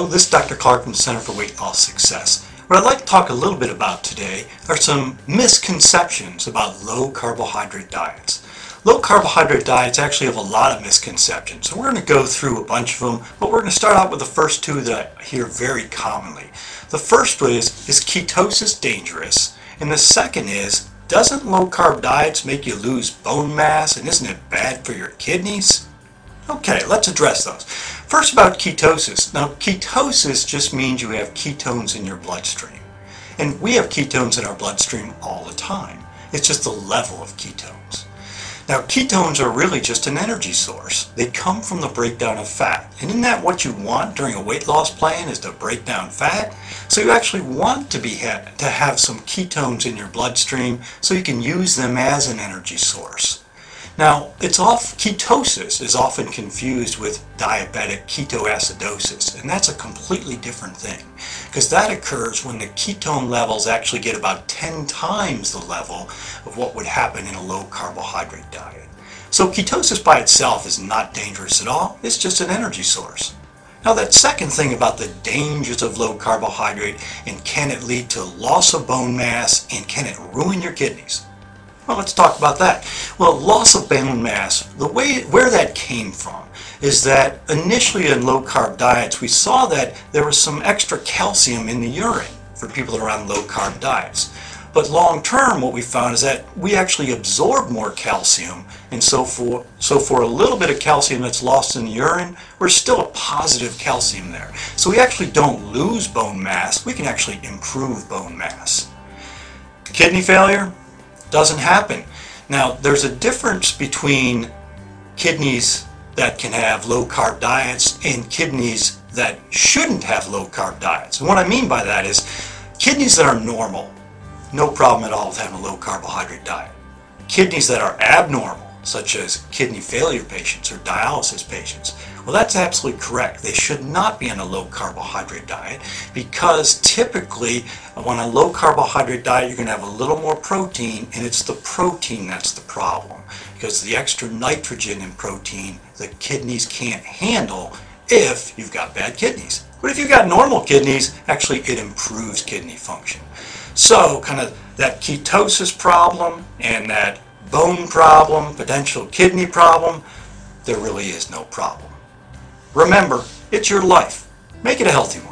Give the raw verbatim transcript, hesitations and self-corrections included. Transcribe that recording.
Hello, this is Doctor Clark from the Center for Weight Loss Success. What I'd like to talk a little bit about today are some misconceptions about low carbohydrate diets. Low carbohydrate diets actually have a lot of misconceptions, so we're going to go through a bunch of them, but we're going to start out with the first two that I hear very commonly. The first one is, is ketosis dangerous? And the second is, doesn't low carb diets make you lose bone mass, and isn't it bad for your kidneys? Okay, let's address those. First, about ketosis. Now, ketosis just means you have ketones in your bloodstream. And we have ketones in our bloodstream all the time. It's just the level of ketones. Now, ketones are really just an energy source. They come from the breakdown of fat. And isn't that what you want during a weight loss plan, is to break down fat? So you actually want to, be ha to have some ketones in your bloodstream so you can use them as an energy source. Now, it's off, ketosis is often confused with diabetic ketoacidosis, and that's a completely different thing, because that occurs when the ketone levels actually get about ten times the level of what would happen in a low carbohydrate diet. So ketosis by itself is not dangerous at all, it's just an energy source. Now, that second thing about the dangers of low carbohydrate, and can it lead to loss of bone mass, and can it ruin your kidneys? Well, let's talk about that. Well, loss of bone mass, the way where that came from is that initially in low carb diets we saw that there was some extra calcium in the urine for people that are on low carb diets. But long term what we found is that we actually absorb more calcium, and so for so for a little bit of calcium that's lost in the urine, we're still a positive calcium there. So we actually don't lose bone mass, we can actually improve bone mass. Kidney failure doesn't happen. Now, there's a difference between kidneys that can have low carb diets and kidneys that shouldn't have low carb diets. And what I mean by that is kidneys that are normal, no problem at all with having a low carbohydrate diet. Kidneys that are abnormal, such as kidney failure patients or dialysis patients, well, that's absolutely correct. They should not be on a low carbohydrate diet, because typically on a low carbohydrate diet you're going to have a little more protein, and it's the protein that's the problem, because the extra nitrogen in protein the kidneys can't handle if you've got bad kidneys. But if you've got normal kidneys, actually it improves kidney function. So kind of that ketosis problem and that bone problem, potential kidney problem, there really is no problem. Remember, it's your life. Make it a healthy one.